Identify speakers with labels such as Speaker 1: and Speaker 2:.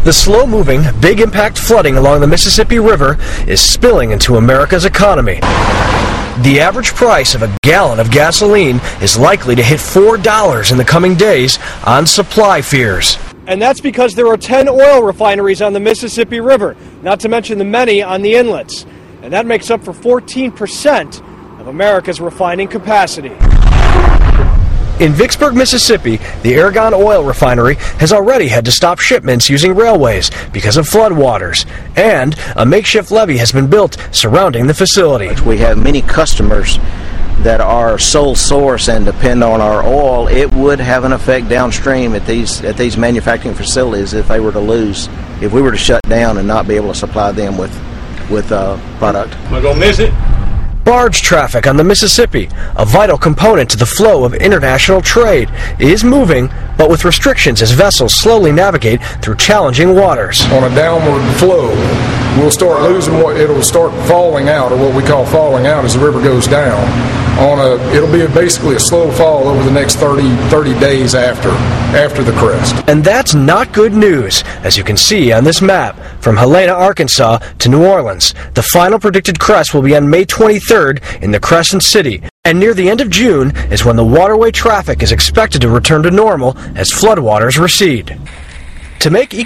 Speaker 1: The slow-moving, big-impact flooding along the Mississippi River is spilling into America's economy. The average price of a gallon of gasoline is likely to hit $4 in the coming days on supply fears.
Speaker 2: And that's because there are 10 oil refineries on the Mississippi River, not to mention the many on the inlets. And that makes up for 14% of America's refining capacity.
Speaker 1: In Vicksburg, Mississippi, the Argonne Oil Refinery has already had to stop shipments using railways because of floodwaters, and a makeshift levee has been built surrounding the facility.
Speaker 3: We have many customers that are sole source and depend on our oil. It would have an effect downstream at these manufacturing facilities if we were to shut down and not be able to supply them with product.
Speaker 4: Am I gonna miss it?
Speaker 1: Barge traffic on the Mississippi, a vital component to the flow of international trade, is moving, but with restrictions as vessels slowly navigate through challenging waters.
Speaker 5: On a downward flow, we'll start losing it'll start falling out, or what we call falling out as the river goes down. It'll be basically a slow fall over the next 30 days after the crest.
Speaker 1: And that's not good news, as you can see on this map, from Helena, Arkansas to New Orleans. The final predicted crest will be on May 23rd in the Crescent City. And near the end of June is when the waterway traffic is expected to return to normal as floodwaters recede. To make